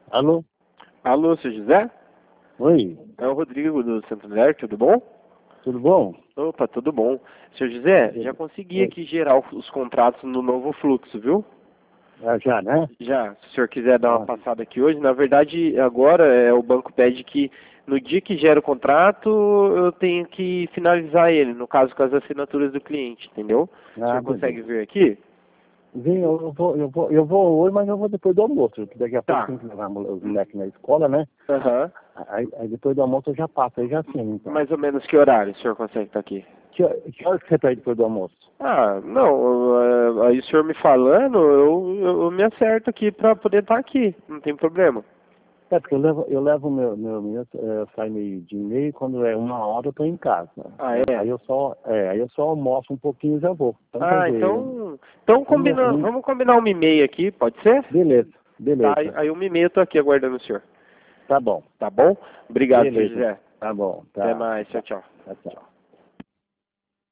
Alô? Alô, seu José? Oi, É o Rodrigo do Santander, tudo bom? tudo bom? Opa, tudo bom. Seu José, já consegui Oi. aqui gerar os contratos no novo fluxo, viu? Ah, já, né? Já, se o senhor quiser dar uma Ah, passada aqui hoje, na verdade agora o banco pede que no dia que gera o contrato eu tenho que finalizar ele, no caso com as assinaturas do cliente, entendeu? O senhor consegue beleza. ver aqui? Vem, eu vou hoje, mas eu vou depois do almoço, porque daqui a pouco Tá. tem que levar os moleques na escola, né? Aham. Aí depois do almoço eu já passo, aí já assino, então. Mais ou menos que horário o senhor consegue estar aqui? Que hora que você pede depois do almoço? Ah, não, aí o senhor me falando, eu me acerto aqui pra poder estar aqui, não tem problema. É, porque eu levo o meu menino, sai meio-dia e meio, quando é 1 hora eu tô em casa, Ah, né? é? Aí eu só almoço um pouquinho e já vou. Então, quer Ah, dizer, então vamos combinar 1h30 aqui, pode ser? beleza, Tá, beleza. aí 1h30 eu tô aqui aguardando o senhor. Tá bom. Tá bom? Obrigado, seu Beleza, José. tá bom, Até tá. mais, tchau, Tchau, tchau. tchau, tchau.